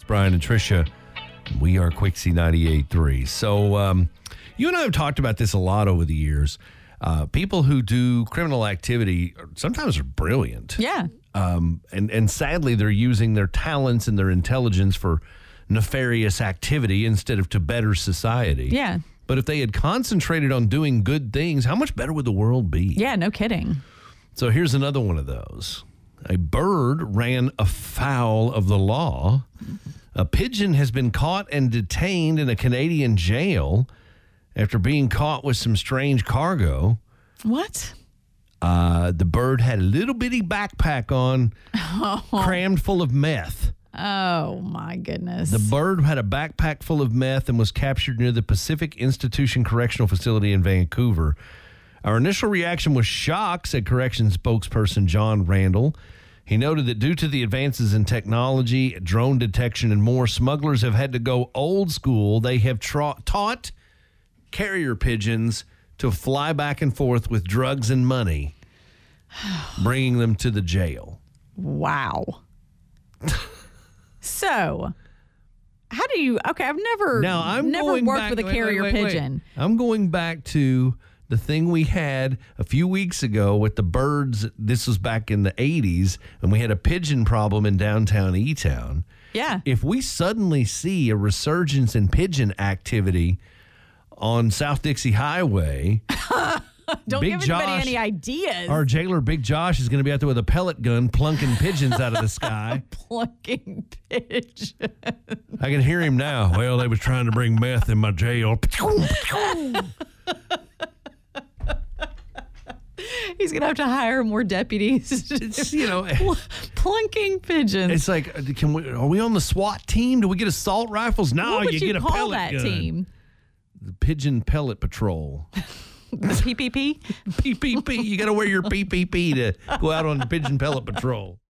Brian and Tricia. We are Quixie 98.3. So you and I have talked about this a lot over the years. People who do criminal activity sometimes are brilliant. Yeah. And sadly, they're using their talents and their intelligence for nefarious activity instead of to better society. Yeah. But if they had concentrated on doing good things, how much better would the world be? Yeah, no kidding. So here's another one of those. A bird ran afoul of the law. A pigeon has been caught and detained in a Canadian jail after being caught with some strange cargo. What? The bird had a little bitty backpack on, crammed full of meth. Oh, my goodness. The bird had a backpack full of meth and was captured near the Pacific Institution Correctional Facility in Vancouver. Our initial reaction was shock, said corrections spokesperson John Randall. He noted that due to the advances in technology, drone detection, and more, smugglers have had to go old school. They have taught carrier pigeons to fly back and forth with drugs and money, bringing them to the jail. Wow. So, how do you... Okay, I've never worked with a carrier pigeon. I'm going back to the thing we had a few weeks ago with the birds. This was back in the 80s, and we had a pigeon problem in downtown E-Town. Yeah. If we suddenly see a resurgence in pigeon activity on South Dixie Highway... Don't Big give Josh, anybody any ideas. Our jailer, Big Josh, is going to be out there with a pellet gun plunking pigeons out of the sky. Plunking pigeons. I can hear him now. Well, they was trying to bring meth in my jail. He's going to have to hire more deputies. It's, plunking pigeons. It's like, are we on the SWAT team? Do we get assault rifles? No, what would you get a call pellet that gun. Team? The Pigeon Pellet Patrol. The PPP? PPP. You got to wear your PPP to go out on the Pigeon Pellet Patrol.